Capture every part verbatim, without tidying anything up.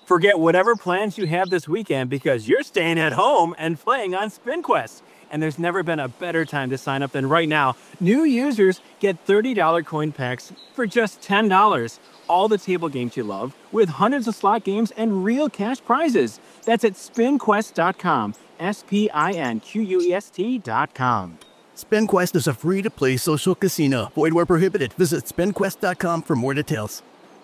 Forget whatever plans you have this weekend because you're staying at home and playing on SpinQuest. And there's never been a better time to sign up than right now. New users get thirty dollars coin packs for just ten dollars. All the table games you love with hundreds of slot games and real cash prizes. That's at spin quest dot com. S P I N Q U E S T dot com. SpinQuest is a free-to-play social casino. Void where prohibited. Visit spin quest dot com for more details.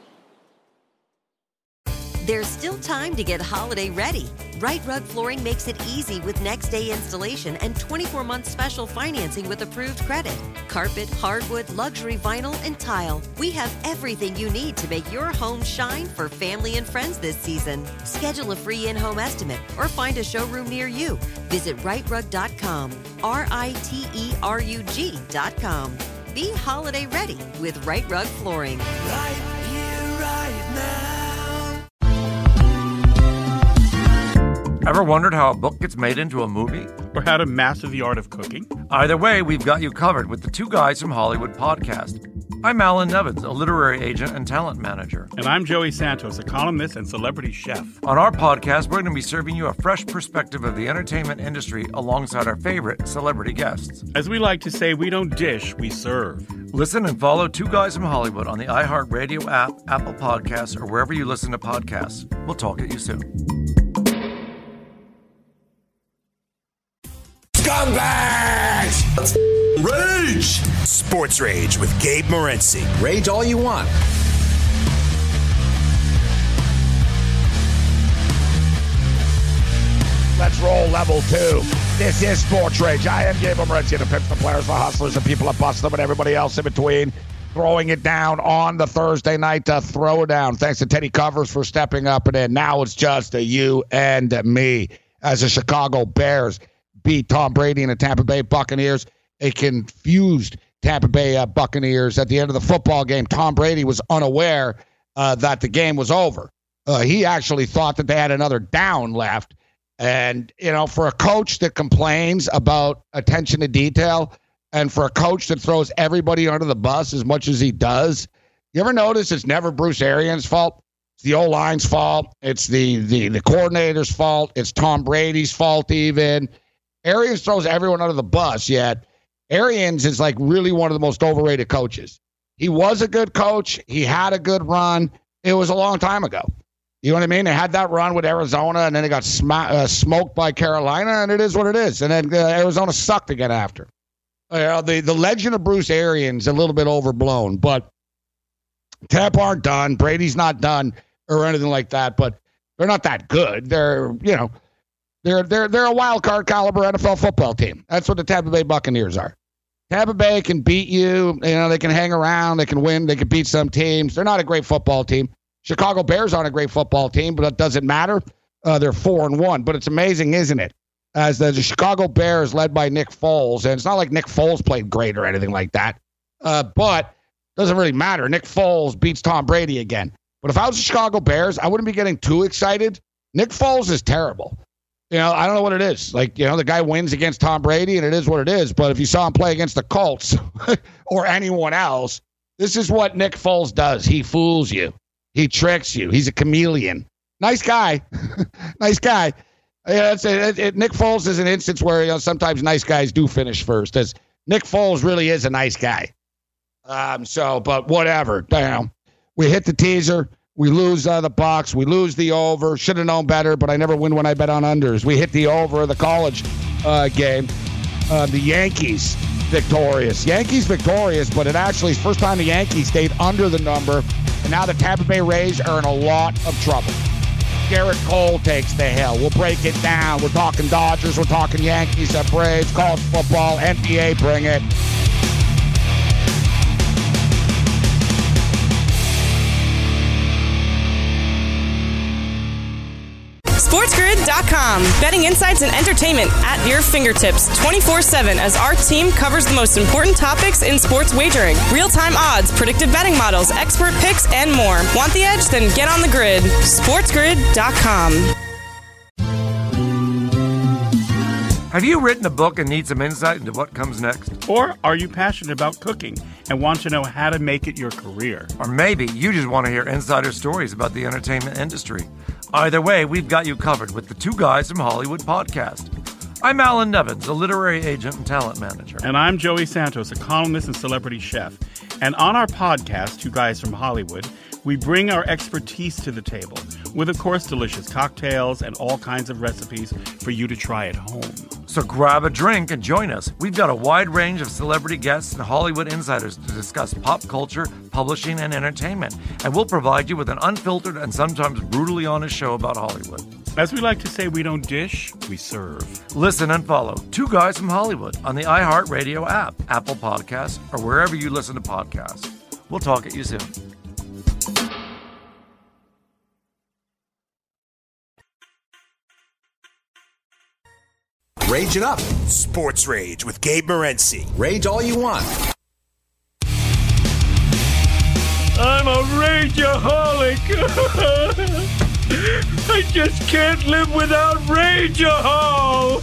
There's still time to get holiday ready. Right Rug Flooring makes it easy with next day installation and twenty-four month special financing with approved credit. Carpet, hardwood, luxury vinyl, and tile. We have everything you need to make your home shine for family and friends this season. Schedule a free in-home estimate or find a showroom near you. Visit right rug dot com. R I T E R U G dot com. Be holiday ready with Right Rug Flooring. Right here, right now. Ever wondered how a book gets made into a movie? Or how to master the art of cooking? Either way, we've got you covered with the Two Guys from Hollywood podcast. I'm Alan Nevins, a literary agent and talent manager. And I'm Joey Santos, a columnist and celebrity chef. On our podcast, we're going to be serving you a fresh perspective of the entertainment industry alongside our favorite celebrity guests. As we like to say, we don't dish, we serve. Listen and follow Two Guys from Hollywood on the iHeartRadio app, Apple Podcasts, or wherever you listen to podcasts. We'll talk at you soon. Scumbags! Let's rage! Sports Rage with Gabe Morency. Rage all you want. Let's roll level two. This is Sports Rage. I am Gabe Morency, the pimps, the players, the hustlers, the people that bust them, and everybody else in between. Throwing it down on the Thursday night to throw it down. Thanks to Teddy Covers for stepping up and in. Now it's just a you and me as the Chicago Bears beat Tom Brady and the Tampa Bay Buccaneers, a confused Tampa Bay uh, Buccaneers. At the end of the football game, Tom Brady was unaware uh, that the game was over. Uh, he actually thought that they had another down left. And, you know, for a coach that complains about attention to detail and for a coach that throws everybody under the bus as much as he does, you ever notice it's never Bruce Arians' fault? It's the O-line's fault. It's the, the, the coordinator's fault. It's Tom Brady's fault even. Arians throws everyone under the bus, yet Arians is like really one of the most overrated coaches. He was a good coach. He had a good run. It was a long time ago. You know what I mean? They had that run with Arizona, and then they got sm- uh, smoked by Carolina, and it is what it is. And then uh, Arizona sucked again after. Uh, the, the legend of Bruce Arians a little bit overblown, but Tampa aren't done. Brady's not done or anything like that, but they're not that good. They're, you know, They're they're they're a wild card caliber N F L football team. That's what the Tampa Bay Buccaneers are. Tampa Bay can beat you. You know, they can hang around. They can win. They can beat some teams. They're not a great football team. Chicago Bears aren't a great football team, but it doesn't matter. Uh, they're four and one. But it's amazing, isn't it? As the, the Chicago Bears, led by Nick Foles, and it's not like Nick Foles played great or anything like that. Uh, but it doesn't really matter. Nick Foles beats Tom Brady again. But if I was the Chicago Bears, I wouldn't be getting too excited. Nick Foles is terrible. You know, I don't know what it is. Like, you know, the guy wins against Tom Brady, and it is what it is. But if you saw him play against the Colts or anyone else, this is what Nick Foles does. He fools you. He tricks you. He's a chameleon. Nice guy. nice guy. Yeah, it's a, it, it, Nick Foles is an instance where, you know, sometimes nice guys do finish first. As Nick Foles really is a nice guy. Um. So, but whatever. Damn. We hit the teaser. We lose uh, the Bucs. We lose the over. Should have known better, but I never win when I bet on unders. We hit the over of the college uh, game. Uh, the Yankees victorious. Yankees victorious, but it actually is the first time the Yankees stayed under the number, and now the Tampa Bay Rays are in a lot of trouble. Garrett Cole takes the hill. We'll break it down. We're talking Dodgers. We're talking Yankees, uh, Braves, college football, N B A, bring it. SportsGrid dot com. Betting insights and entertainment at your fingertips twenty-four seven as our team covers the most important topics in sports wagering. Real-time odds, predictive betting models, expert picks, and more. Want the edge? Then get on the grid. SportsGrid dot com. Have you written a book and need some insight into what comes next? Or are you passionate about cooking and want to know how to make it your career? Or maybe you just want to hear insider stories about the entertainment industry. Either way, we've got you covered with the Two Guys from Hollywood podcast. I'm Alan Nevins, a literary agent and talent manager. And I'm Joey Santos, a columnist and celebrity chef. And on our podcast, Two Guys from Hollywood, we bring our expertise to the table with, of course, delicious cocktails and all kinds of recipes for you to try at home. So grab a drink and join us. We've got a wide range of celebrity guests and Hollywood insiders to discuss pop culture, publishing, and entertainment. And we'll provide you with an unfiltered and sometimes brutally honest show about Hollywood. As we like to say, we don't dish, we serve. Listen and follow Two Guys from Hollywood on the iHeartRadio app, Apple Podcasts, or wherever you listen to podcasts. We'll talk at you soon. Rage it up. Sports Rage with Gabe Morency. Rage all you want. I'm a rageaholic. I just can't live without Rageahol.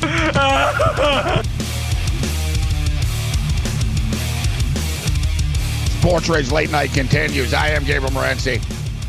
Sports Rage Late Night continues. I am Gabriel Morency.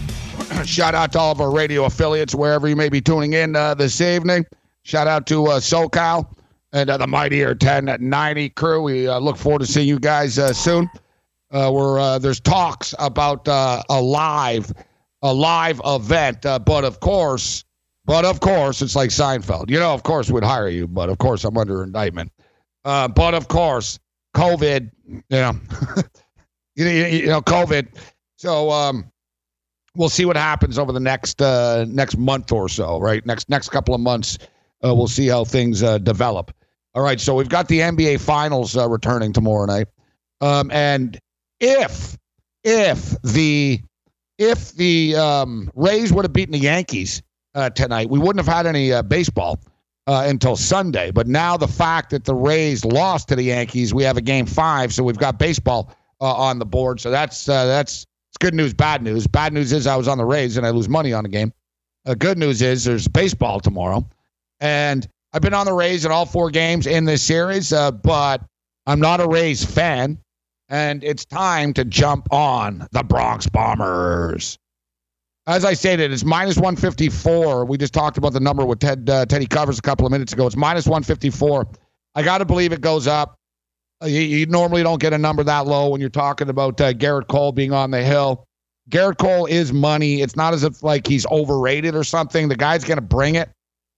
Shout out to all of our radio affiliates, wherever you may be tuning in uh, this evening. Shout out to uh, SoCal and uh, the Mightier ten ninety crew. We uh, look forward to seeing you guys uh, soon. Uh, we're, uh, there's talks about uh, a live a live event, uh, but of course, but of course, it's like Seinfeld. You know, of course, we'd hire you, but of course, I'm under indictment. Uh, but of course, COVID, you know, you, you know, COVID. So um, we'll see what happens over the next uh, next month or so, right? Next next couple of months. Uh, we'll see how things uh, develop. All right, so we've got the N B A Finals uh, returning tomorrow night, um, and if if the if the um, Rays would have beaten the Yankees uh, tonight, we wouldn't have had any uh, baseball uh, until Sunday. But now the fact that the Rays lost to the Yankees, we have a game five, so we've got baseball uh, on the board. So that's uh, that's it's good news, bad news. Bad news is I was on the Rays and I lose money on the game. Uh, good news is there's baseball tomorrow. And I've been on the Rays in all four games in this series, uh, but I'm not a Rays fan, and it's time to jump on the Bronx Bombers. As I stated, it's minus one fifty-four. We just talked about the number with Ted uh, Teddy Covers a couple of minutes ago. It's minus one fifty-four. I got to believe it goes up. Uh, you, you normally don't get a number that low when you're talking about uh, Garrett Cole being on the hill. Garrett Cole is money. It's not as if like he's overrated or something. The guy's going to bring it.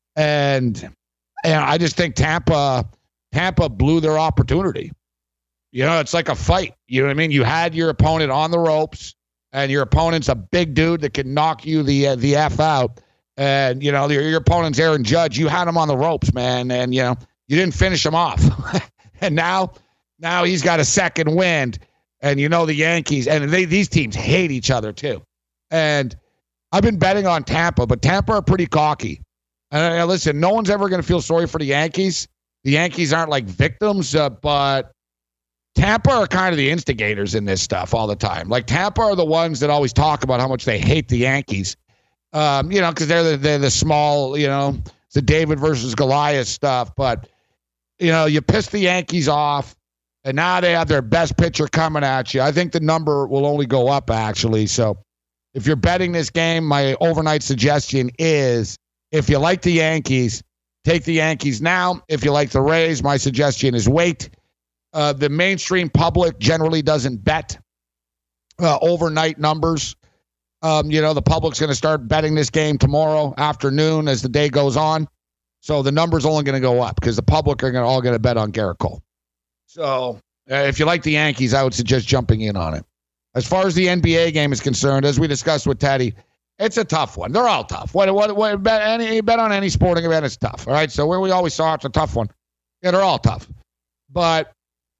And and I just think Tampa Tampa blew their opportunity. You know, it's like a fight. You know what I mean? You had your opponent on the ropes, and your opponent's a big dude that can knock you the uh, the F out. And, you know, your, your opponent's Aaron Judge. You had him on the ropes, man, and, you know, you didn't finish him off. And now, now he's got a second wind, and, you know, the Yankees, and they, these teams hate each other, too. And I've been betting on Tampa, but Tampa are pretty cocky. And uh, listen, no one's ever going to feel sorry for the Yankees. The Yankees aren't like victims, uh, but Tampa are kind of the instigators in this stuff all the time. Like Tampa are the ones that always talk about how much they hate the Yankees, um, you know, because they're the, they're the small, you know, it's the David versus Goliath stuff. But, you know, you piss the Yankees off, and now they have their best pitcher coming at you. I think the number will only go up, actually. So if you're betting this game, my overnight suggestion is, if you like the Yankees, take the Yankees now. If you like the Rays, my suggestion is wait. Uh, the mainstream public generally doesn't bet uh, overnight numbers. Um, you know, the public's going to start betting this game tomorrow afternoon as the day goes on. So the number's only going to go up because the public are gonna, all going to bet on Garrett Cole. So uh, if you like the Yankees, I would suggest jumping in on it. As far as the N B A game is concerned, as we discussed with Teddy, it's a tough one. They're all tough. What, what, what, bet, any, bet on any sporting event, it's tough. All right, so where we always saw it's a tough one. Yeah, they're all tough. But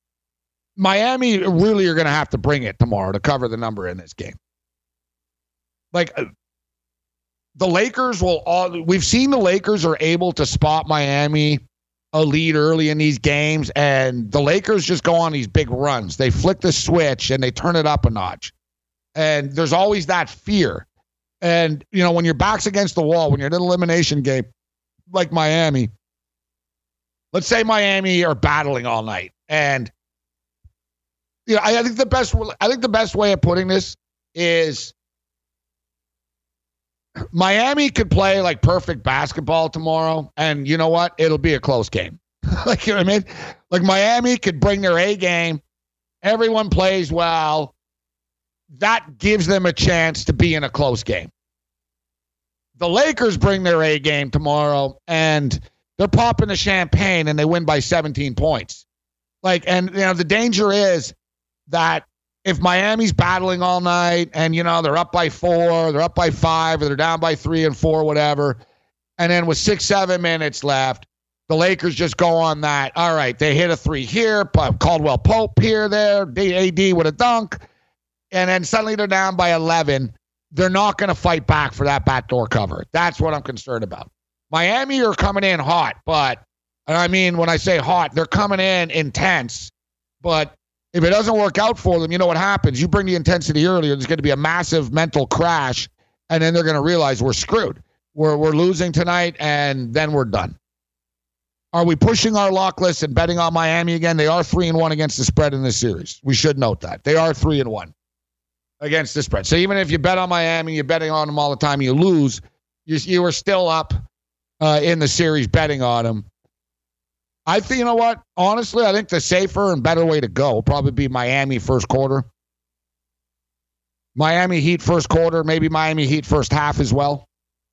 Miami really are going to have to bring it tomorrow to cover the number in this game. Like, the Lakers will all, we've seen the Lakers are able to spot Miami a lead early in these games, and the Lakers just go on these big runs. They flick the switch, and they turn it up a notch. And there's always that fear. And, you know, when your back's against the wall, when you're in an elimination game like Miami, let's say Miami are battling all night, and you know, I, I think the best I think the best way of putting this is Miami could play like perfect basketball tomorrow, and you know what? It'll be a close game. Like, you know what I mean? Like, Miami could bring their A game. Everyone plays well. That gives them a chance to be in a close game. The Lakers bring their A game tomorrow, and they're popping the champagne, and they win by seventeen points. Like, and, you know, the danger is that if Miami's battling all night and, you know, they're up by four, they're up by five, or they're down by three and four, whatever, and then with six, seven minutes left, the Lakers just go on that. All right, they hit a three here, Caldwell Pope here, there, A D with a dunk, and then suddenly they're down by eleven. They're not going to fight back for that backdoor cover. That's what I'm concerned about. Miami are coming in hot, but, and I mean, when I say hot, they're coming in intense, but if it doesn't work out for them, you know what happens. You bring the intensity earlier, there's going to be a massive mental crash, and then they're going to realize we're screwed. We're we're losing tonight, and then we're done. Are we pushing our lock list and betting on Miami again? They are three and one against the spread in this series. We should note that. They are three and one against the spread. So even if you bet on Miami, you're betting on them all the time, you lose, you, you were still up uh, in the series betting on them. I think, you know what? Honestly, I think the safer and better way to go will probably be Miami first quarter. Miami Heat first quarter, maybe Miami Heat first half as well.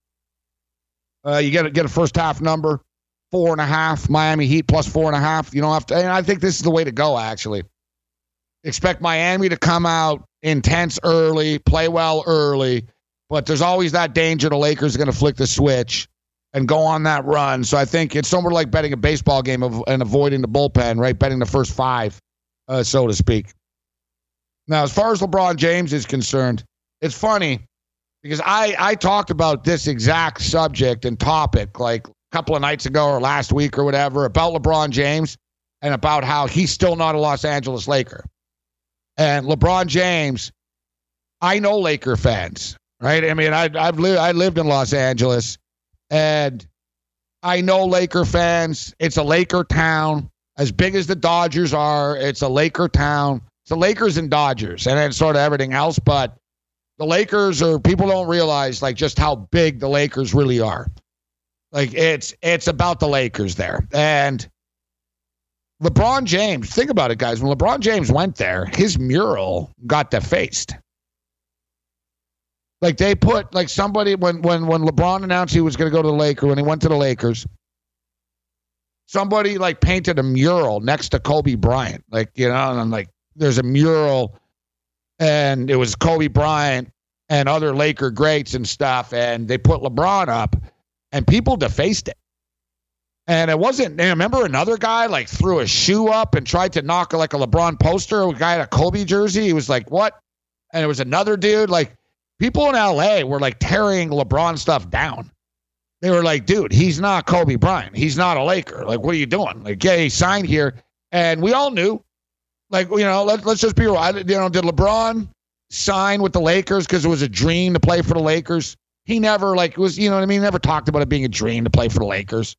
Uh, you get a, get a first half number, four and a half. Miami Heat plus four and a half. You don't have to. And I think this is the way to go, actually. Expect Miami to come out intense early, play well early, but there's always that danger the Lakers are going to flick the switch and go on that run. So I think it's somewhat like betting a baseball game of, and avoiding the bullpen, right? Betting the first five, uh, so to speak. Now, as far as LeBron James is concerned, it's funny because I, I talked about this exact subject and topic like a couple of nights ago or last week or whatever about LeBron James and about how he's still not a Los Angeles Laker. And LeBron James, I know Laker fans, right? I mean, I, I've lived I lived in Los Angeles. And I know Laker fans. It's a Laker town. As big as the Dodgers are, it's a Laker town. It's the Lakers and Dodgers, and then sort of everything else. But the Lakers are, people don't realize, like, just how big the Lakers really are. Like, it's it's about the Lakers there. And LeBron James, think about it, guys. When LeBron James went there, his mural got defaced. Like, they put, like, somebody, when when when LeBron announced he was going to go to the Lakers, when he went to the Lakers, somebody, like, painted a mural next to Kobe Bryant. Like, you know, and I'm like, there's a mural, and it was Kobe Bryant and other Laker greats and stuff, and they put LeBron up, and people defaced it. And it wasn't, remember another guy, like, threw a shoe up and tried to knock, like, a LeBron poster, a guy had a Kobe jersey. He was like, what? And it was another dude, like, people in L A were, like, tearing LeBron stuff down. They were like, dude, he's not Kobe Bryant. He's not a Laker. Like, what are you doing? Like, yeah, he signed here. And we all knew. Like, you know, let, let's just be real. I, you know, did LeBron sign with the Lakers because it was a dream to play for the Lakers? He never, like, was, you know what I mean? Never talked about it being a dream to play for the Lakers.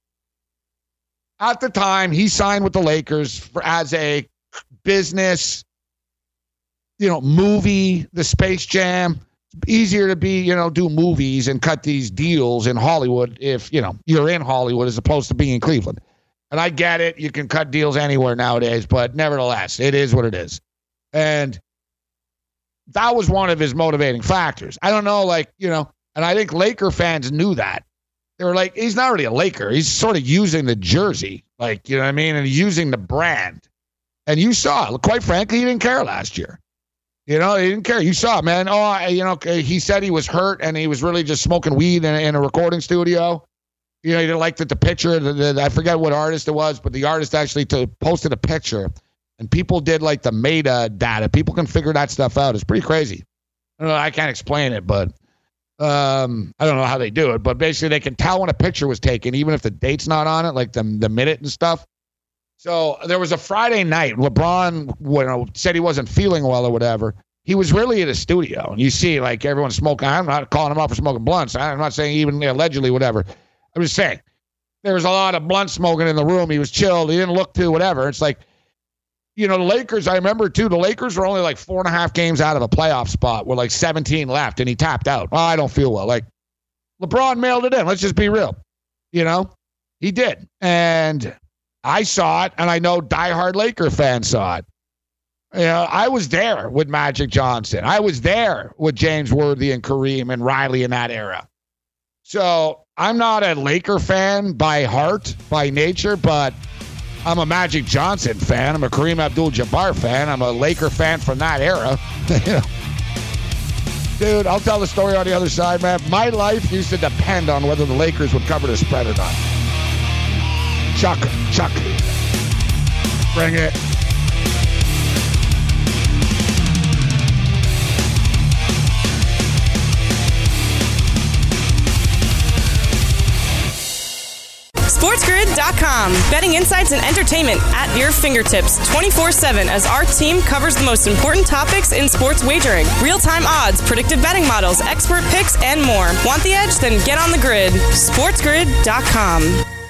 At the time, he signed with the Lakers for, as a business, you know, movie, the Space Jam. Easier to be, you know, do movies and cut these deals in Hollywood if, you know, you're in Hollywood as opposed to being in Cleveland. And I get it. You can cut deals anywhere nowadays, but nevertheless, it is what it is. And that was one of his motivating factors. I don't know, like, you know, and I think Laker fans knew that. They were like, he's not really a Laker. He's sort of using the jersey, like, you know what I mean? And using the brand. And you saw, quite frankly, he didn't care last year. You know, he didn't care. You saw, man. Oh, you know, he said he was hurt and he was really just smoking weed in, in a recording studio. You know, he didn't like that the picture, the, the, I forget what artist it was, but the artist actually to, posted a picture. And people did, like, the meta data. People can figure that stuff out. It's pretty crazy. I don't know, I can't explain it, but um, I don't know how they do it. But basically, they can tell when a picture was taken, even if the date's not on it, like the, the minute and stuff. So there was a Friday night. LeBron, you know, said he wasn't feeling well or whatever. He was really in a studio. And you see, like, everyone smoking. I'm not calling him out for smoking blunts. I'm not saying even allegedly whatever. I'm just saying. there was a lot of blunt smoking in the room. He was chilled. He didn't look too whatever. It's like, you know, the Lakers, I remember, too, the Lakers were only like four and a half games out of a playoff spot with like seventeen left, and he tapped out. Oh, I don't feel well. Like, LeBron mailed it in. Let's just be real. You know, he did. And I saw it, and I know diehard Laker fans saw it. You know, I was there with Magic Johnson. I was there with James Worthy and Kareem and Riley in that era. So I'm not a Laker fan by heart, by nature, but I'm a Magic Johnson fan. I'm a Kareem Abdul-Jabbar fan. I'm a Laker fan from that era. Dude, I'll tell the story on the other side, man. My life used to depend on whether the Lakers would cover the spread or not. Chuck, Chuck. Bring it. SportsGrid dot com. Betting insights and entertainment at your fingertips twenty-four seven as our team covers the most important topics in sports wagering. Real-time odds, predictive betting models, expert picks, and more. Want the edge? Then get on the grid. SportsGrid dot com.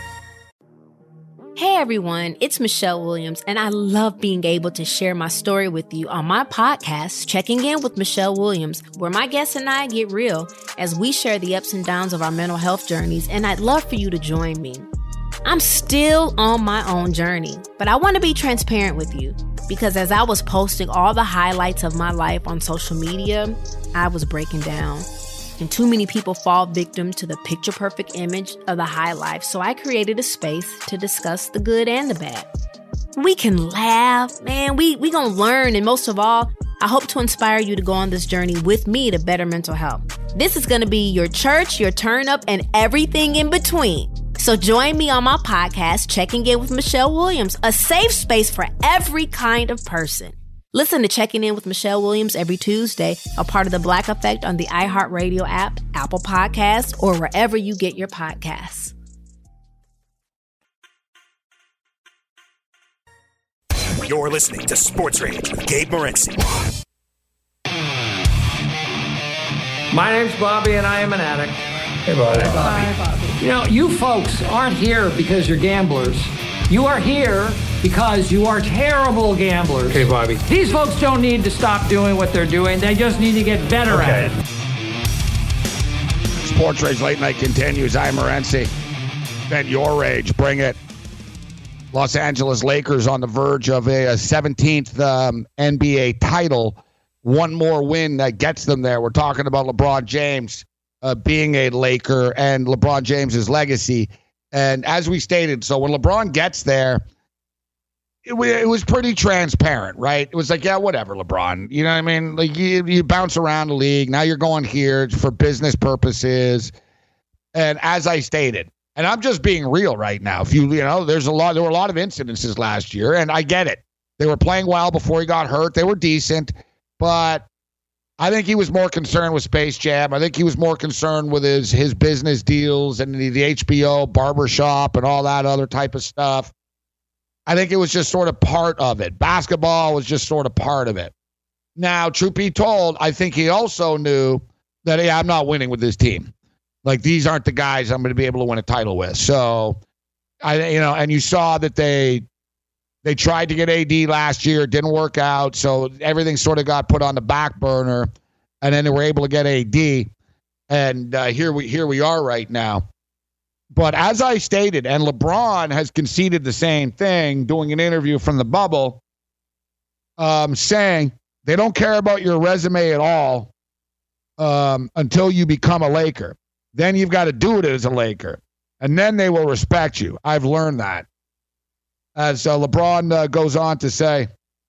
Hey everyone, it's Michelle Williams, and I love being able to share my story with you on my podcast, Checking In with Michelle Williams, where my guests and I get real as we share the ups and downs of our mental health journeys, and I'd love for you to join me. I'm still on my own journey, but I want to be transparent with you because as I was posting all the highlights of my life on social media, I was breaking down. And too many people fall victim to the picture-perfect image of the high life, so I created a space to discuss the good and the bad. We can laugh, man, we we gonna learn, and most of all, I hope to inspire you to go on this journey with me to better mental health. This is gonna be your church, your turn-up, and everything in between. So join me on my podcast, Checking In with Michelle Williams, a safe space for every kind of person. Listen to Checking In with Michelle Williams every Tuesday, a part of the Black Effect on the iHeartRadio app, Apple Podcasts, or wherever you get your podcasts. You're listening to Sports Rage with Gabe Morency. My name's Bobby, and I am an addict. Hey, Bobby. Hi, Bobby. Hi, Bobby. You know, you folks aren't here because you're gamblers. You are here because you are terrible gamblers. Okay, Bobby. These folks don't need to stop doing what they're doing. They just need to get better okay. at it. Sports Rage Late Night continues. I'm Morency. Vent your rage. Bring it. Los Angeles Lakers on the verge of a, a seventeenth um, N B A title. One more win that gets them there. We're talking about LeBron James uh, being a Laker and LeBron James's legacy. And as we stated, so when LeBron gets there, it, it was pretty transparent, right? It was like, yeah, whatever, LeBron. You know what I mean? Like you, you bounce around the league. Now you're going here for business purposes. And as I stated, and I'm just being real right now. If you, you know, there's a lot, there were a lot of incidences last year, and I get it. They were playing well before he got hurt. They were decent, but I think he was more concerned with Space Jam. I think he was more concerned with his his business deals and the, the H B O barbershop and all that other type of stuff. I think it was just sort of part of it. Basketball was just sort of part of it. Now, truth be told, I think he also knew that, hey, I'm not winning with this team. Like, these aren't the guys I'm going to be able to win a title with. So, I, you know, and you saw that they they tried to get A D last year. It didn't work out. So everything sort of got put on the back burner. And then they were able to get A D. And uh, here we here we are right now. But as I stated, and LeBron has conceded the same thing, doing an interview from the bubble, um, saying they don't care about your resume at all um, until you become a Laker. Then you've got to do it as a Laker. And then they will respect you. I've learned that. As uh, LeBron uh, goes on to say,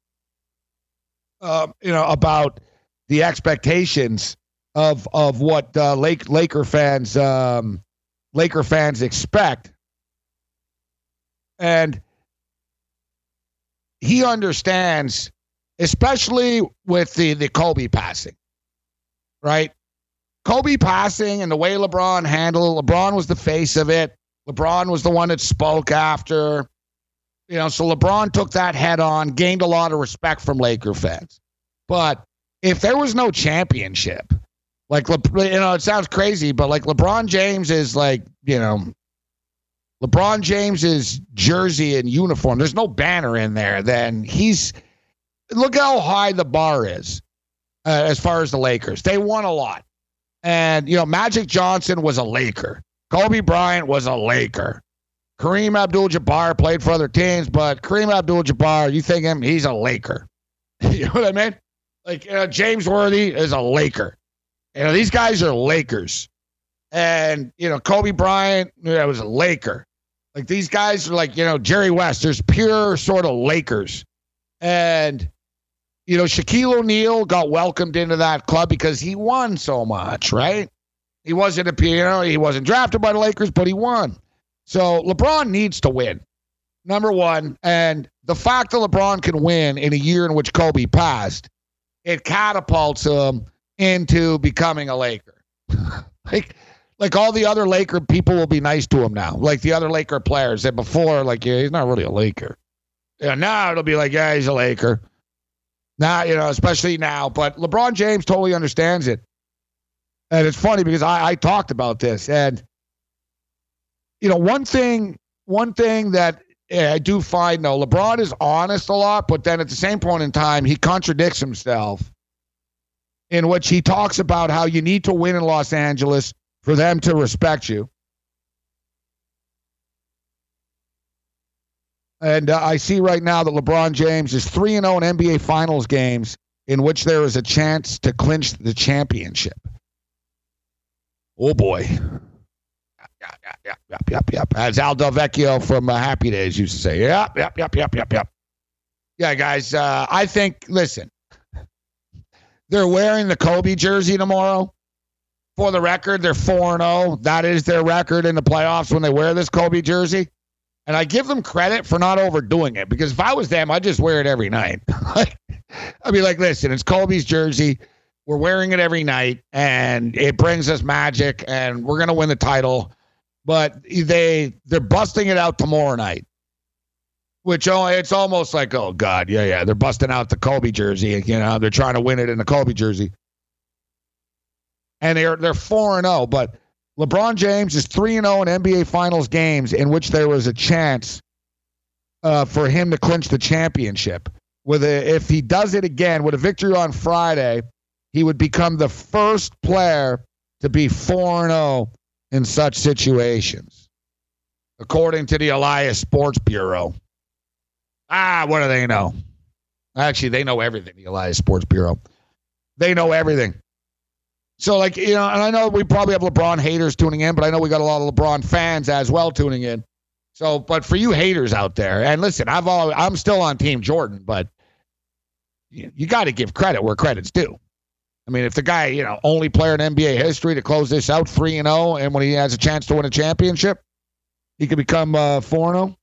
uh, you know, about the expectations of of what uh, Lake, Laker fans um, Laker fans expect. And he understands, especially with the, the Kobe passing, right? Kobe passing and the way LeBron handled it, LeBron was the face of it. LeBron was the one that spoke after. You know, so LeBron took that head on, gained a lot of respect from Laker fans. But if there was no championship, like, Le, you know, it sounds crazy, but like LeBron James is like, you know, LeBron James's jersey and uniform, there's no banner in there, then he's, look how high the bar is uh, as far as the Lakers. They won a lot. And, you know, Magic Johnson was a Laker. Kobe Bryant was a Laker. Kareem Abdul-Jabbar played for other teams, but Kareem Abdul-Jabbar, you think him, he's a Laker. You know what I mean? Like, you know, James Worthy is a Laker. You know, these guys are Lakers. And, you know, Kobe Bryant, you know, was a Laker. Like, these guys are like, you know, Jerry West. There's pure sort of Lakers. And, you know, Shaquille O'Neal got welcomed into that club because he won so much, right? He wasn't a, you know, he wasn't drafted by the Lakers, but he won. So LeBron needs to win, number one. And the fact that LeBron can win in a year in which Kobe passed, it catapults him into becoming a Laker. like, like all the other Laker people will be nice to him now. Like the other Laker players that before, like, yeah, he's not really a Laker. Yeah, now it'll be like, yeah, he's a Laker. Now, you know, especially now. But LeBron James totally understands it. And it's funny because I, I talked about this. And, you know, one thing, one thing that yeah, I do find, though, LeBron is honest a lot, but then at the same point in time, he contradicts himself in which he talks about how you need to win in Los Angeles for them to respect you. And uh, I see right now that LeBron James is three and oh in N B A Finals games in which there is a chance to clinch the championship. Oh, boy. Yep, yep, yep, yep, yep, yep. As Al Del Vecchio from uh, Happy Days used to say. Yep, yep, yep, yep, yep, yep. Yeah, guys, uh, I think, listen, they're wearing the Kobe jersey tomorrow. For the record, they're four and oh. That is their record in the playoffs when they wear this Kobe jersey. And I give them credit for not overdoing it, because if I was them, I'd just wear it every night. I'd be like, listen, it's Kobe's jersey. We're wearing it every night, and it brings us magic, and we're going to win the title. But they, they're busting it out tomorrow night, which oh, it's almost like, oh, God, yeah, yeah. They're busting out the Kobe jersey. You know, they're trying to win it in the Kobe jersey. And they're they're four and oh, but LeBron James is three and oh in N B A Finals games in which there was a chance uh, for him to clinch the championship. With a, if he does it again with a victory on Friday, he would become the first player to be four and oh in such situations, according to the Elias Sports Bureau. Ah, what do they know? Actually, they know everything, the Elias Sports Bureau. They know everything. So, like, you know, and I know we probably have LeBron haters tuning in, but I know we got a lot of LeBron fans as well tuning in. So, but for you haters out there, and listen, I've all, I'm still on Team Jordan, but you, you got to give credit where credit's due. I mean, if the guy, you know, only player in N B A history to close this out three and oh, and when he has a chance to win a championship, he could become uh, four and oh.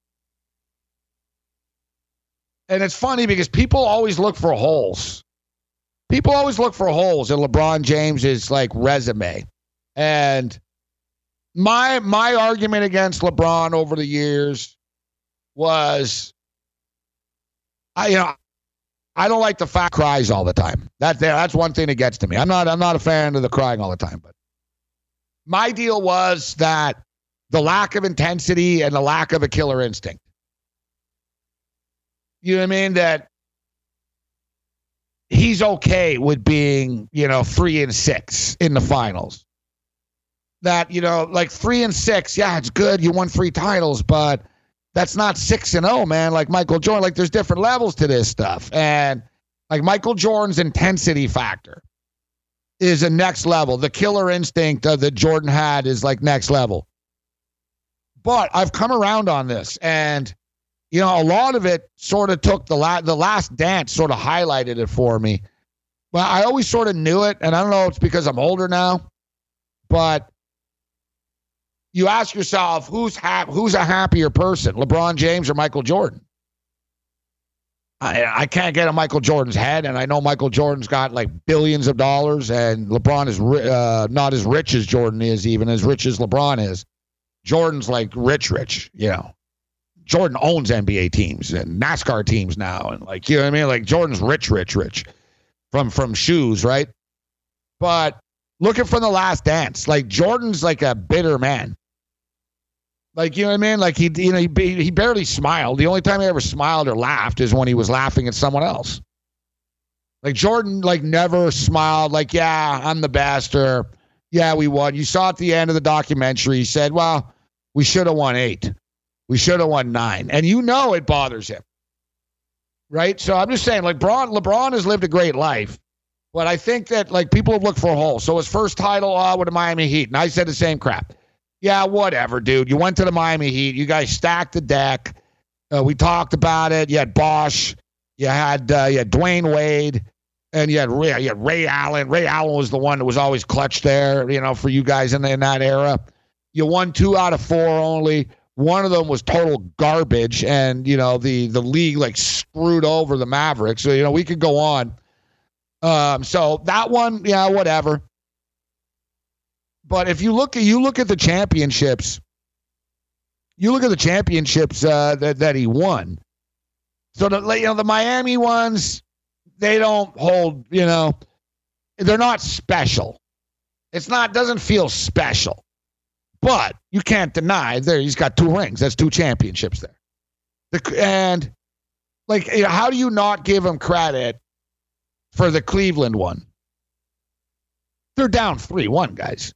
And it's funny because people always look for holes. People always look for holes in LeBron James's like resume. And my my argument against LeBron over the years was, I you know, I don't like the fact he cries all the time. That that's one thing that gets to me. I'm not I'm not a fan of the crying all the time, but my deal was that the lack of intensity and the lack of a killer instinct. You know what I mean? That he's okay with being, you know, three and six in the finals. That, you know, like three and six, yeah, it's good. You won three titles, but that's not six and oh, man. Like Michael Jordan, like there's different levels to this stuff. And like Michael Jordan's intensity factor is a next level. The killer instinct uh, that Jordan had is like next level. But I've come around on this, and you know, a lot of it sort of took the la- the last dance sort of highlighted it for me. But I always sort of knew it, and I don't know if it's because I'm older now, but you ask yourself, who's ha- who's a happier person, LeBron James or Michael Jordan? I, I can't get in Michael Jordan's head, and I know Michael Jordan's got like billions of dollars, and LeBron is ri- uh, not as rich as Jordan is, even as rich as LeBron is. Jordan's like rich, rich, you know. Jordan owns N B A teams and NASCAR teams now. And like, you know what I mean? Like Jordan's rich, rich, rich from, from shoes, right? But looking for the last dance, like Jordan's like a bitter man. Like, you know what I mean? Like, he, you know, he, he barely smiled. The only time he ever smiled or laughed is when he was laughing at someone else. Like, Jordan, like, never smiled. Like, yeah, I'm the best, or yeah, we won. You saw at the end of the documentary, he said, well, we should have won eight. We should have won nine. And you know it bothers him. Right? So I'm just saying, like, LeBron, LeBron has lived a great life. But I think that, like, people have looked for a hole. So his first title uh, with the Miami Heat, and I said the same crap. Yeah, whatever, dude. You went to the Miami Heat. You guys stacked the deck. Uh, we talked about it. You had Bosh. You had uh, you had Dwayne Wade. And you had, Ray, you had Ray Allen. Ray Allen was the one that was always clutch there, you know, for you guys in, in that era. You won two out of four only. One of them was total garbage. And, you know, the, the league, like, screwed over the Mavericks. So, you know, we could go on. Um, so that one, yeah, whatever. But if you look at you look at the championships, you look at the championships uh, that that he won. So the you know the Miami ones, they don't hold. You know, they're not special. It's not doesn't feel special. But you can't deny there he's got two rings. That's two championships there. The, and like, you know, how do you not give him credit for the Cleveland one? They're down three one, guys.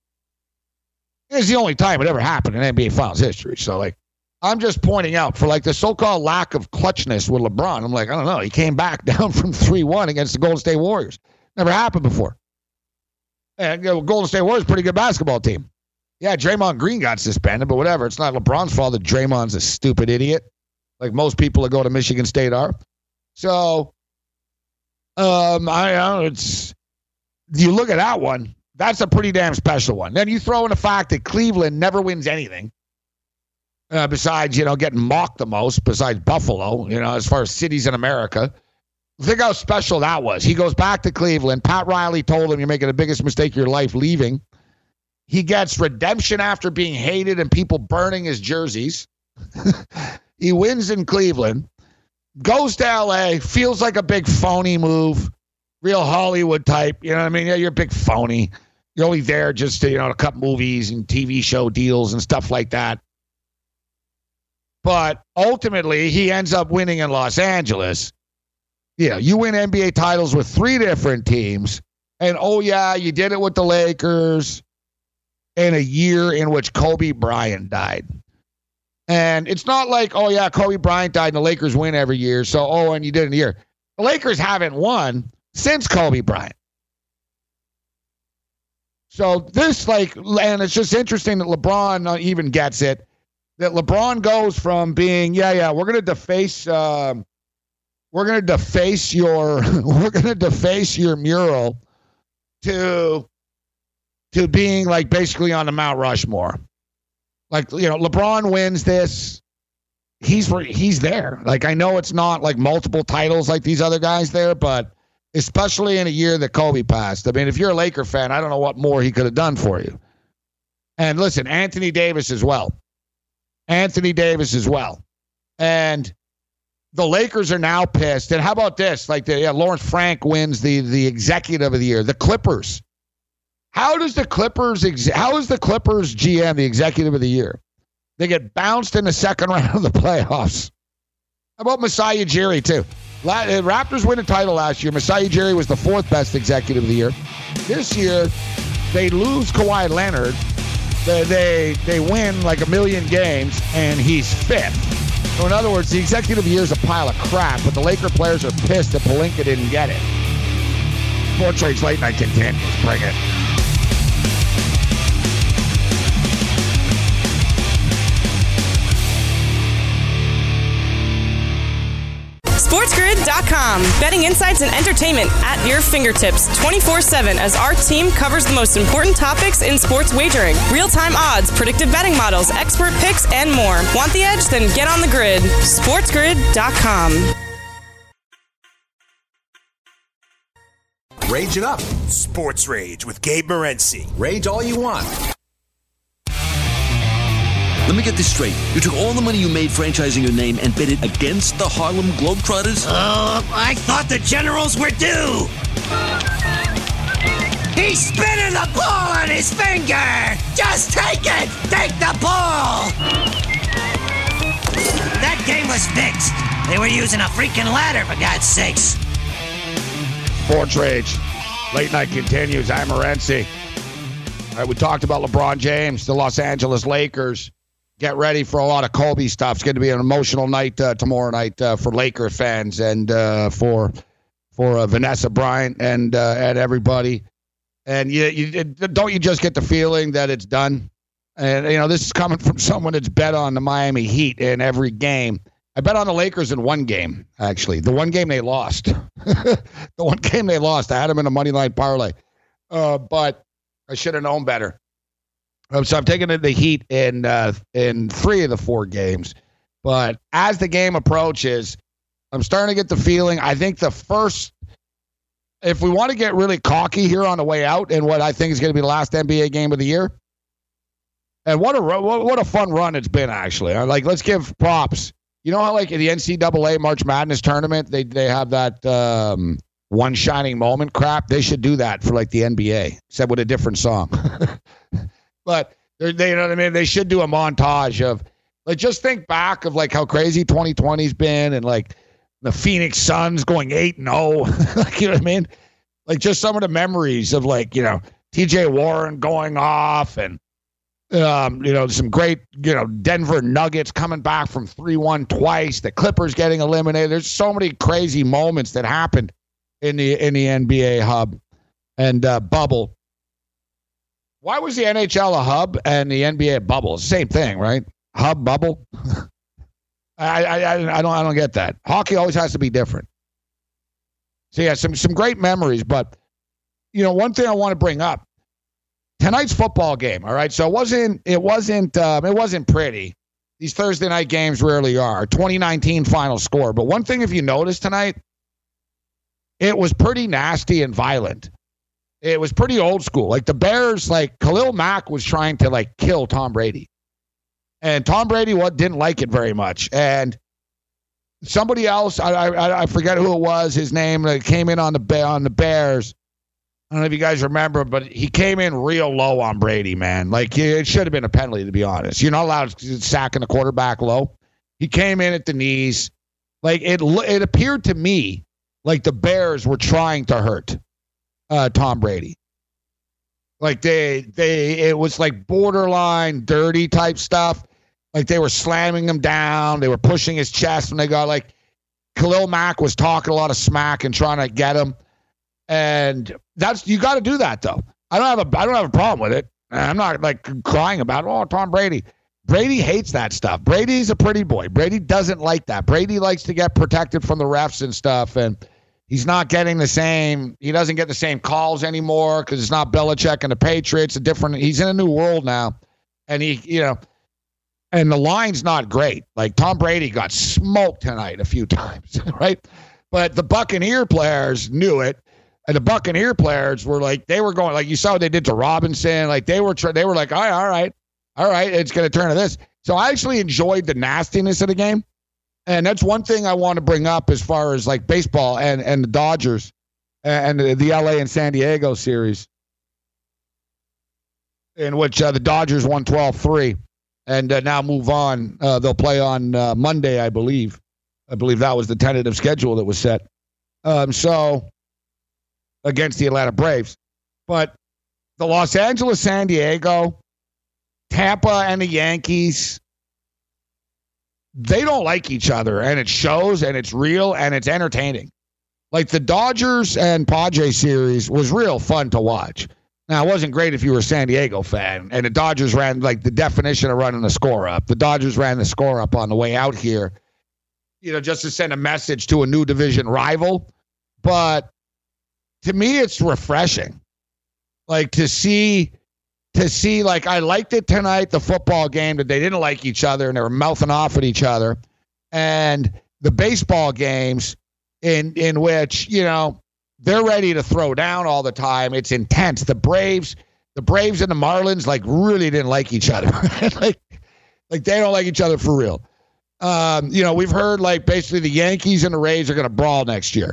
It's the only time it ever happened in N B A Finals history. So, like, I'm just pointing out for, like, the so-called lack of clutchness with LeBron. I'm like, I don't know. He came back down from three one against the Golden State Warriors. Never happened before. And, you know, Golden State Warriors, pretty good basketball team. Yeah, Draymond Green got suspended, but whatever. It's not LeBron's fault that Draymond's a stupid idiot, like most people that go to Michigan State are. So, um, I don't know. It's, you look at that one. That's a pretty damn special one. Then you throw in the fact that Cleveland never wins anything uh, besides, you know, getting mocked the most, besides Buffalo, you know, as far as cities in America. Think how special that was. He goes back to Cleveland. Pat Riley told him, you're making the biggest mistake of your life leaving. He gets redemption after being hated and people burning his jerseys. He wins in Cleveland. Goes to L A. Feels like a big phony move. Real Hollywood type. You know what I mean? Yeah, you're a big phony. You're only there just to, you know, to cut movies and T V show deals and stuff like that. But ultimately, he ends up winning in Los Angeles. You know, you win N B A titles with three different teams. And, oh, yeah, you did it with the Lakers in a year in which Kobe Bryant died. And it's not like, oh, yeah, Kobe Bryant died and the Lakers win every year. So, oh, and you did it in a year. The Lakers haven't won since Kobe Bryant. So this, like, and it's just interesting that LeBron even gets it, that LeBron goes from being, yeah, yeah, we're going to deface, um, we're going to deface your, we're going to deface your mural to, to being, like, basically on the Mount Rushmore. Like, you know, LeBron wins this. He's, he's there. Like, I know it's not, like, multiple titles like these other guys there, but especially in a year that Kobe passed. I mean, if you're a Laker fan, I don't know what more he could have done for you. And listen, Anthony Davis as well. Anthony Davis as well. And the Lakers are now pissed. And how about this? Like, the, yeah, Lawrence Frank wins the, the executive of the year. The Clippers. How does the Clippers, ex- how is the Clippers G M the executive of the year? They get bounced in the second round of the playoffs. How about Masai Ujiri, too? La- Raptors win a title last year. Masai Ujiri was the fourth best executive of the year. This year, they lose Kawhi Leonard. They, they, they win like a million games, and he's fifth. So, in other words, the executive of the year is a pile of crap, but the Laker players are pissed that Pelinka didn't get it. Sports Rage Late Night continues. Bring it. SportsGrid dot com. Betting insights and entertainment at your fingertips twenty-four seven as our team covers the most important topics in sports wagering. Real-time odds, predictive betting models, expert picks, and more. Want the edge? Then get on the grid. SportsGrid dot com. Rage it up. Sports Rage with Gabe Morency. Rage all you want. Let me get this straight. You took all the money you made franchising your name and bet it against the Harlem Globetrotters? Oh, I thought the Generals were due. He's spinning the ball on his finger! Just take it! Take the ball! That game was fixed. They were using a freaking ladder, for God's sakes. Sports Rage. Late night continues. I'm Morency. All right, we talked about LeBron James, the Los Angeles Lakers. Get ready for a lot of Kobe stuff. It's going to be an emotional night uh, tomorrow night uh, for Laker fans and uh, for for uh, Vanessa Bryant and uh, and everybody. And you, you don't you just get the feeling that it's done? And you know this is coming from someone that's bet on the Miami Heat in every game. I bet on the Lakers in one game, actually. The one game they lost. the one game they lost. I had them in a money line parlay. Uh, but I should have known better. Um, so I'm taking the Heat in uh, in three of the four games. But as the game approaches, I'm starting to get the feeling, I think the first, if we want to get really cocky here on the way out in what I think is going to be the last N B A game of the year, and what a what a fun run it's been, actually. Like, let's give props. You know how, like, in the N C double A March Madness tournament, they they have that um, one shining moment crap? They should do that for, like, the N B A, except with a different song. But, they, you know what I mean? They should do a montage of, like, just think back of, like, how crazy twenty twenty's been and, like, the Phoenix Suns going eight and oh. Like, you know what I mean? Like, just some of the memories of, like, you know, T J Warren going off and, Um, you know, some great, you know, Denver Nuggets coming back from three one twice, the Clippers getting eliminated. There's so many crazy moments that happened in the in the N B A hub and uh, bubble. Why was the N H L a hub and the N B A a bubble? It's the same thing, right? Hub, bubble. I, I I don't I don't get that. Hockey always has to be different. So yeah, some some great memories, but you know, one thing I want to bring up. Tonight's football game, all right? So it wasn't, it wasn't, um, it wasn't pretty. These Thursday night games rarely are. twenty nineteen final score. But one thing, if you notice tonight, it was pretty nasty and violent. It was pretty old school. Like the Bears, like Khalil Mack was trying to like kill Tom Brady, and Tom Brady what didn't like it very much. And somebody else, I I, I forget who it was, his name, that came in on the on the Bears. I don't know if you guys remember, but he came in real low on Brady, man. Like, it should have been a penalty, to be honest. You're not allowed to sack the quarterback low. He came in at the knees. Like, it it appeared to me like the Bears were trying to hurt uh, Tom Brady. Like, they, they, it was like borderline dirty type stuff. Like, they were slamming him down. They were pushing his chest when they got, like, Khalil Mack was talking a lot of smack and trying to get him. And that's, you got to do that though. I don't have a I don't have a problem with it. I'm not like crying about, oh, Tom Brady. Brady hates that stuff. Brady's a pretty boy. Brady doesn't like that. Brady likes to get protected from the refs and stuff, and he's not getting the same. He doesn't get the same calls anymore because it's not Belichick and the Patriots. A different. He's in a new world now, and he, you know, and the line's not great. Like Tom Brady got smoked tonight a few times, right? But the Buccaneer players knew it. And the Buccaneer players were like, they were going, like you saw what they did to Robinson. Like they were, they were like, all right, all right, all right, it's going to turn to this. So I actually enjoyed the nastiness of the game. And that's one thing I want to bring up as far as like baseball and, and the Dodgers and the, the L A and San Diego series, in which uh, the Dodgers won twelve three and uh, now move on. Uh, they'll play on uh, Monday, I believe. I believe that was the tentative schedule that was set. Um, so... against the Atlanta Braves. But the Los Angeles, San Diego, Tampa, and the Yankees, they don't like each other, and it shows, and it's real, and it's entertaining. Like the Dodgers and Padres series was real fun to watch. Now, it wasn't great if you were a San Diego fan, and the Dodgers ran, like, the definition of running the score up. The Dodgers ran the score up on the way out here, you know, just to send a message to a new division rival. But to me, it's refreshing, like to see, to see, like I liked it tonight, the football game, that they didn't like each other and they were mouthing off at each other, and the baseball games in in which, you know, they're ready to throw down all the time. It's intense. The Braves, the Braves and the Marlins, like really didn't like each other, like like they don't like each other for real. Um, you know, we've heard like basically the Yankees and the Rays are going to brawl next year.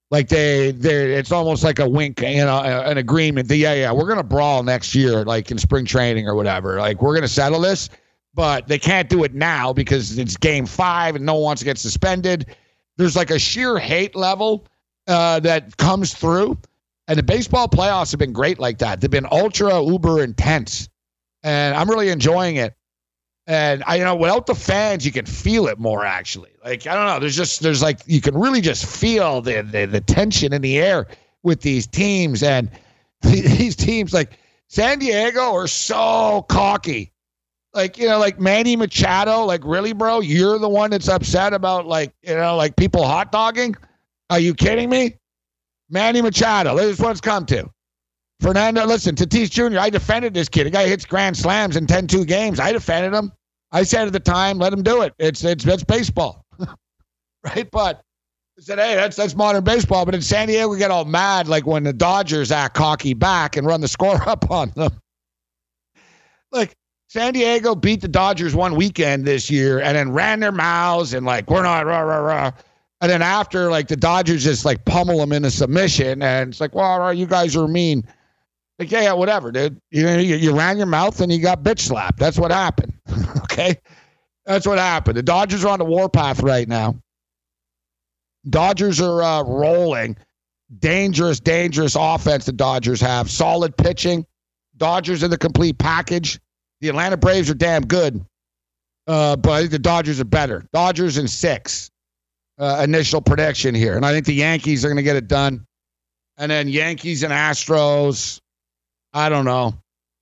Like they, they, it's almost like a wink, you know, an agreement that, yeah, yeah, we're going to brawl next year, like in spring training or whatever. Like we're going to settle this, but they can't do it now because it's game five and no one wants to get suspended. There's like a sheer hate level uh, that comes through. And the baseball playoffs have been great like that. They've been ultra, uber intense. And I'm really enjoying it. And I, you know, without the fans, you can feel it more, actually. Like, I don't know, there's just, there's like, you can really just feel the, the, the tension in the air with these teams. And these teams, like San Diego, are so cocky. Like, you know, like Manny Machado, like, really, bro? You're the one that's upset about, like, you know, like people hot dogging? Are you kidding me? Manny Machado, this is what it's come to. Fernando, listen, Tatis Junior, I defended this kid. The guy hits grand slams in ten two games. I defended him. I said at the time, let him do it. It's it's it's baseball, right? But I said, hey, that's that's modern baseball. But in San Diego, we get all mad like when the Dodgers act cocky back and run the score up on them. Like San Diego beat the Dodgers one weekend this year and then ran their mouths and like we're not rah rah rah. And then after, like the Dodgers just like pummel them into submission and it's like, well, you guys are mean. Like, yeah, yeah, whatever, dude. You know, you, you ran your mouth and you got bitch slapped. That's what happened. Okay? That's what happened. The Dodgers are on the warpath right now. Dodgers are uh, rolling. Dangerous, dangerous offense the Dodgers have. Solid pitching. Dodgers are the complete package. The Atlanta Braves are damn good. Uh, but I think the Dodgers are better. Dodgers in six. Uh, initial prediction here. And I think the Yankees are going to get it done. And then Yankees and Astros. I don't know.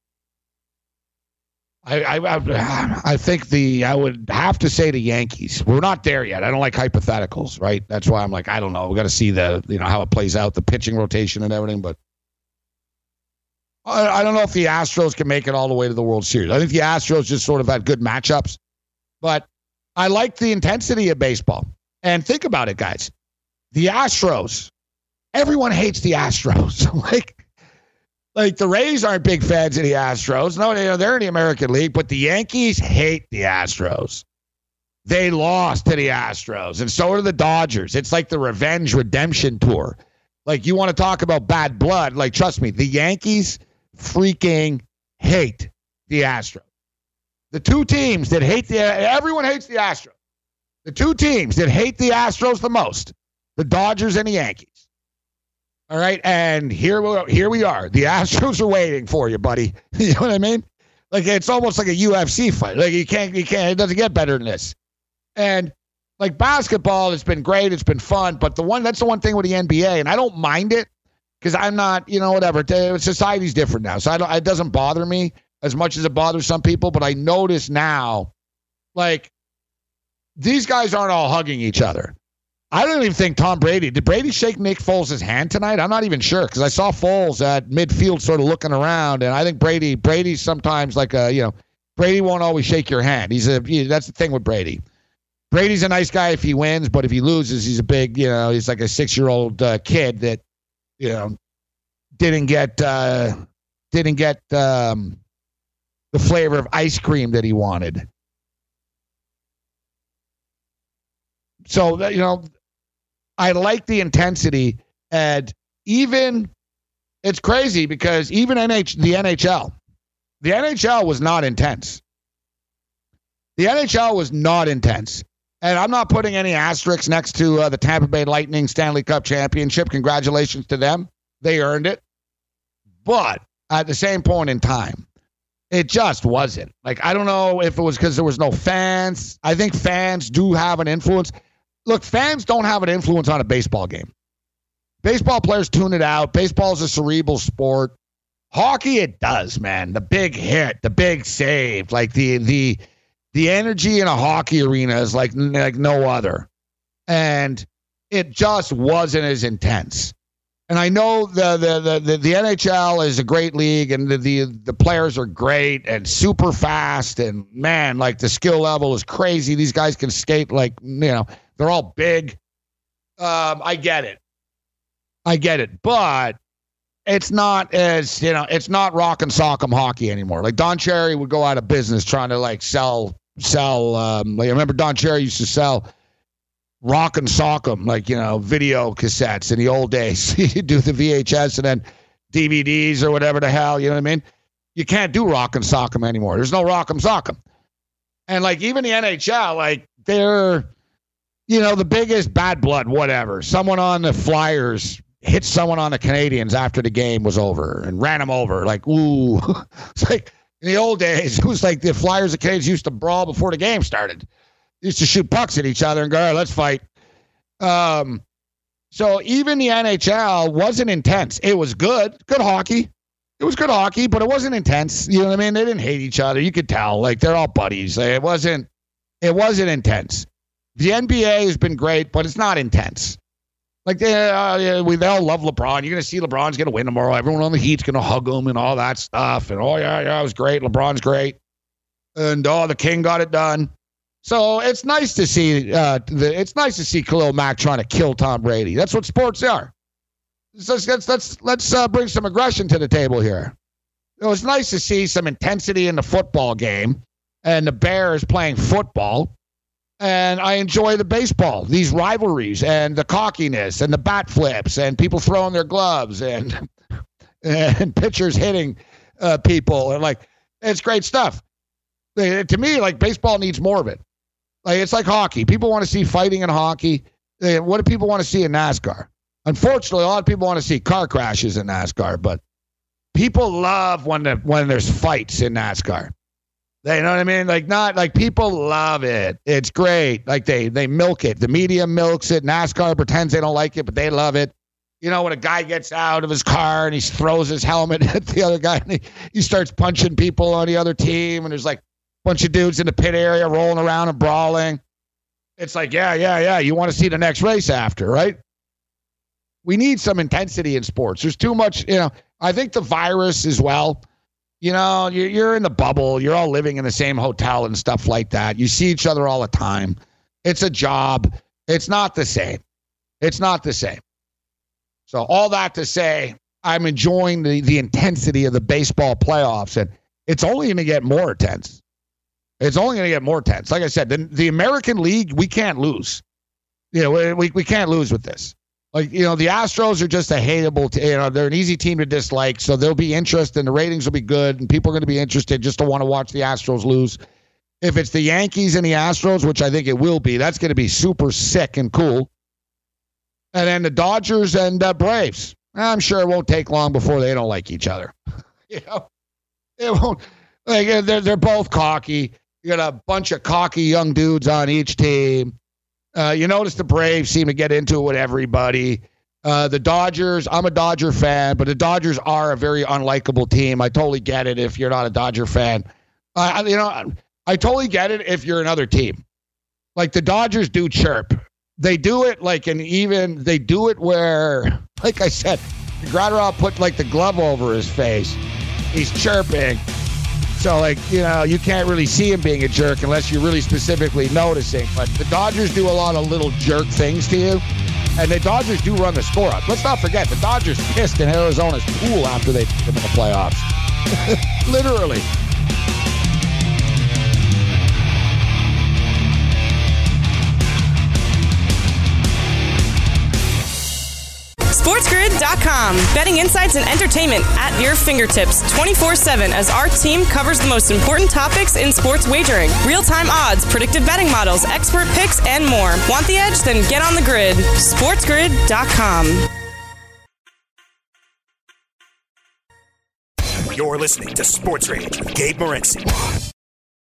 I, I I think the I would have to say the Yankees. We're not there yet. I don't like hypotheticals, right? That's why I'm like, I don't know. We got to see the you know how it plays out, the pitching rotation and everything. But I, I don't know if the Astros can make it all the way to the World Series. I think the Astros just sort of had good matchups. But I like the intensity of baseball. And think about it, guys. The Astros. Everyone hates the Astros. like. Like, the Rays aren't big fans of the Astros. No, they're in the American League, but the Yankees hate the Astros. They lost to the Astros, and so do the Dodgers. It's like the revenge redemption tour. Like, you want to talk about bad blood. Like, trust me, the Yankees freaking hate the Astros. The two teams that hate the – everyone hates the Astros. The two teams that hate the Astros the most, the Dodgers and the Yankees. All right, and here we here we are. The Astros are waiting for you, buddy. You know what I mean? Like it's almost like a U F C fight. Like you can't you can't. It doesn't get better than this. And like basketball, it's been great. It's been fun. But the one that's the one thing with the N B A, and I don't mind it because I'm not, you know, whatever. Society's different now, so I don't, it doesn't bother me as much as it bothers some people. But I notice now, like these guys aren't all hugging each other. I don't even think Tom Brady, did Brady shake Nick Foles' hand tonight? I'm not even sure because I saw Foles at midfield sort of looking around, and I think Brady, Brady's sometimes like a, you know, Brady won't always shake your hand. He's a, he, that's the thing with Brady. Brady's a nice guy if he wins, but if he loses, he's a big, you know, he's like a six-year-old uh, kid that, you know, didn't get, uh, didn't get um, the flavor of ice cream that he wanted. So, you know, I like the intensity, and even it's crazy because even N H the N H L, the N H L was not intense. The N H L was not intense, and I'm not putting any asterisks next to uh, the Tampa Bay Lightning Stanley Cup championship. Congratulations to them; they earned it. But at the same point in time, it just wasn't. Like I don't know if it was because there was no fans. I think fans do have an influence. Look, fans don't have an influence on a baseball game. Baseball players tune it out. Baseball is a cerebral sport. Hockey, it does, man. The big hit, the big save, like the the the energy in a hockey arena is like like no other, and it just wasn't as intense. And I know the the the the, the N H L is a great league, and the, the the players are great and super fast, and man, like the skill level is crazy. These guys can skate like you know. They're all big. Um, I get it. I get it. But it's not as, you know, it's not rock and sock'em hockey anymore. Like Don Cherry would go out of business trying to like sell, sell. Um, like I remember Don Cherry used to sell rock and sock 'em, like, you know, video cassettes in the old days. You do the V H S and then D V Ds or whatever the hell, you know what I mean? You can't do rock and sock 'em anymore. There's no rock 'em sock 'em. And, like, even the N H L, like, they're, you know, the biggest bad blood, whatever. Someone on the Flyers hit someone on the Canadians after the game was over and ran them over. Like, ooh. It's like, in the old days, it was like the Flyers and Canadians used to brawl before the game started. They used to shoot pucks at each other and go, all right, let's fight. Um, so even the N H L wasn't intense. It was good. Good hockey. It was good hockey, but it wasn't intense. You know what I mean? They didn't hate each other. You could tell. Like, they're all buddies. Like, it wasn't it wasn't intense. The N B A has been great, but it's not intense. Like, they, uh, we they all love LeBron. You're going to see LeBron's going to win tomorrow. Everyone on the Heat's going to hug him and all that stuff. And, oh, yeah, yeah, it was great. LeBron's great. And, oh, the King got it done. So it's nice to see uh, the, it's nice to see Khalil Mack trying to kill Tom Brady. That's what sports are. So let's let's let's, let's uh, bring some aggression to the table here. It was nice to see some intensity in the football game and the Bears playing football. And I enjoy the baseball, these rivalries and the cockiness and the bat flips and people throwing their gloves and and pitchers hitting uh, people. And, like, it's great stuff. Uh, to me, like, baseball needs more of it. Like, it's like hockey. People want to see fighting in hockey. Uh, what do people want to see in NASCAR? Unfortunately, a lot of people want to see car crashes in NASCAR, but people love when the, when there's fights in NASCAR. They, you know what I mean? Like, not like people love it. It's great. Like, they they milk it. The media milks it. NASCAR pretends they don't like it, but they love it. You know, when a guy gets out of his car and he throws his helmet at the other guy and he, he starts punching people on the other team, and there's like a bunch of dudes in the pit area rolling around and brawling. It's like, yeah, yeah, yeah. You want to see the next race after, right? We need some intensity in sports. There's too much, you know, I think the virus as well. You know, you're, you're in the bubble. You're all living in the same hotel and stuff like that. You see each other all the time. It's a job. It's not the same. It's not the same. So all that to say, I'm enjoying the, the intensity of the baseball playoffs, and it's only going to get more intense. It's only going to get more tense. Like I said, the, the American League, we can't lose. You know, we, we can't lose with this. Like, you know, the Astros are just a hateable, t- you know, they're an easy team to dislike, so there'll be interest and the ratings will be good and people are going to be interested just to want to watch the Astros lose. If it's the Yankees and the Astros, which I think it will be, that's going to be super sick and cool. And then the Dodgers and uh, Braves. I'm sure it won't take long before they don't like each other. You know, it won't. Like, they're, they're both cocky. You got a bunch of cocky young dudes on each team. Uh, you notice the Braves seem to get into it with everybody. Uh, the Dodgers, I'm a Dodger fan, but the Dodgers are a very unlikable team. I totally get it if you're not a Dodger fan. Uh, you know, I totally get it if you're another team. Like, the Dodgers do chirp. They do it like an even, they do it where, like I said, Gratterall put like the glove over his face. He's chirping. So, like, you know, you can't really see him being a jerk unless you're really specifically noticing. But the Dodgers do a lot of little jerk things to you. And the Dodgers do run the score up. Let's not forget, the Dodgers pissed in Arizona's pool after they put them in the playoffs. Literally. SportsGrid dot com. Betting insights and entertainment at your fingertips twenty-four seven as our team covers the most important topics in sports wagering. Real-time odds, predictive betting models, expert picks, and more. Want the edge? Then get on the grid. SportsGrid dot com. You're listening to Sports Rage with Gabe Morency.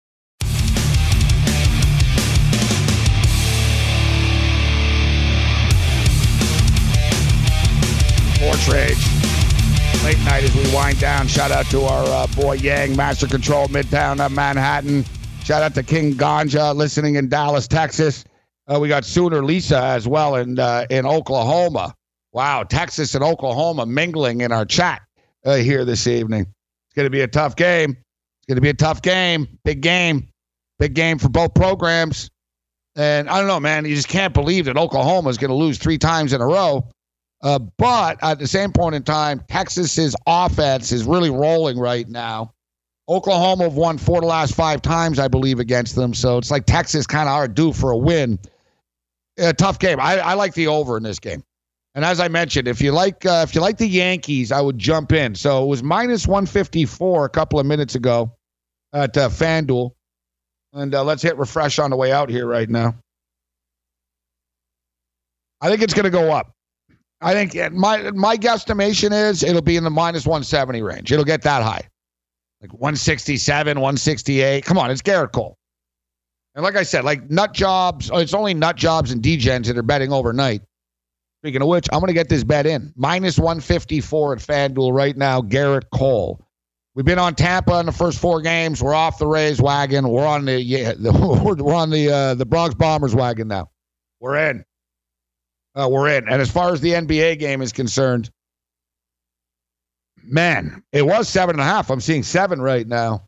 Sports Rage. Late night as we wind down. Shout out to our uh, boy Yang, Master Control, Midtown uh, Manhattan. Shout out to King Ganja, listening in Dallas, Texas. Uh, we got Sooner Lisa as well in uh, in Oklahoma. Wow, Texas and Oklahoma mingling in our chat uh, here this evening. It's going to be a tough game. It's going to be a tough game. Big game. Big game for both programs. And I don't know, man. You just can't believe that Oklahoma is going to lose three times in a row. Uh, but at the same point in time, Texas's offense is really rolling right now. Oklahoma have won four of the last five times, I believe, against them. So it's like Texas kind of are due for a win. a tough game. I, I like the over in this game. And as I mentioned, if you like uh, if you like the Yankees, I would jump in. So it was minus one fifty-four a couple of minutes ago at uh, FanDuel. And uh, let's hit refresh on the way out here right now. I think it's going to go up. I think my my guesstimation is it'll be in the minus one seventy range. It'll get that high. Like one sixty-seven, one sixty-eight. Come on, it's Garrett Cole. And like I said, like nut jobs, it's only nut jobs and D-gens that are betting overnight. Speaking of which, I'm going to get this bet in. minus one fifty-four at FanDuel right now, Garrett Cole. We've been on Tampa in the first four games. We're off the Rays wagon. We're on the yeah, the, we're on the uh, the Bronx Bombers wagon now. We're in. Uh, we're in. And as far as the N B A game is concerned, man, it was seven and a half. I'm seeing seven right now.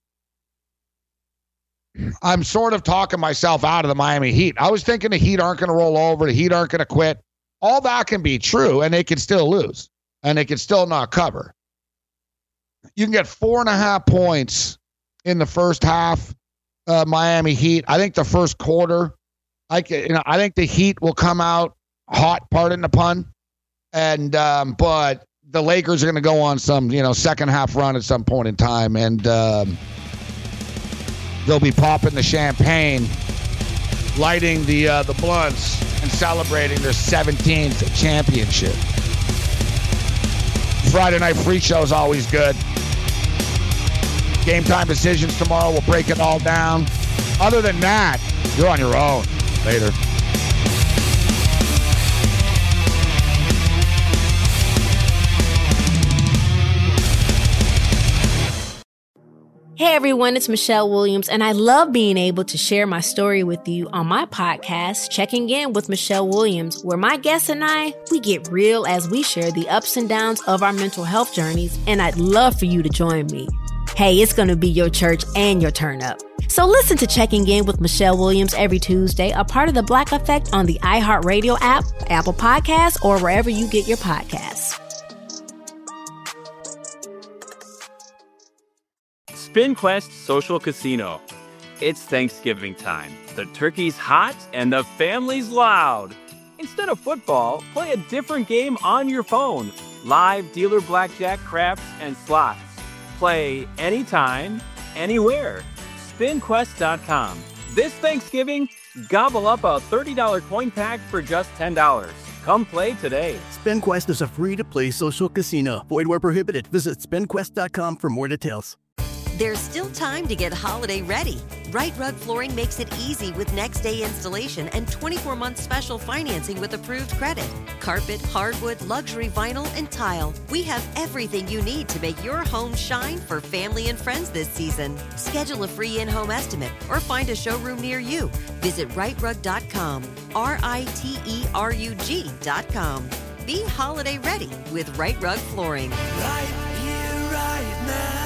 I'm sort of talking myself out of the Miami Heat. I was thinking the Heat aren't going to roll over. The Heat aren't going to quit. All that can be true, and they can still lose, and they can still not cover. You can get four and a half points in the first half, uh, Miami Heat. I think the first quarter, I can, you know, I think the Heat will come out hot, pardon the pun, and um, but the Lakers are going to go on some, you know, second half run at some point in time, and um, they'll be popping the champagne, lighting the uh, the blunts, and celebrating their seventeenth championship. Friday night free show is always good. Game time decisions tomorrow. We'll break it all down. Other than that, you're on your own. Later. Hey everyone, it's Michelle Williams, and I love being able to share my story with you on my podcast, Checking In with Michelle Williams, where my guests and I, we get real as we share the ups and downs of our mental health journeys, and I'd love for you to join me. Hey, it's going to be your church and your turn up. So listen to Checking In with Michelle Williams every Tuesday, a part of the Black Effect on the iHeartRadio app, Apple Podcasts, or wherever you get your podcasts. SpinQuest Social Casino. It's Thanksgiving time. The turkey's hot and the family's loud. Instead of football, play a different game on your phone. Live dealer blackjack, craps, and slots. Play anytime, anywhere. spin quest dot com. This Thanksgiving, gobble up a thirty dollars coin pack for just ten dollars. Come play today. SpinQuest is a free-to-play social casino. Void where prohibited. Visit spin quest dot com for more details. There's still time to get holiday ready. Right Rug Flooring makes it easy with next day installation and twenty-four month special financing with approved credit. Carpet, hardwood, luxury vinyl, and tile. We have everything you need to make your home shine for family and friends this season. Schedule a free in-home estimate or find a showroom near you. Visit right rug dot com. R I T E R U G dot com. Be holiday ready with Right Rug Flooring. Right here, right now.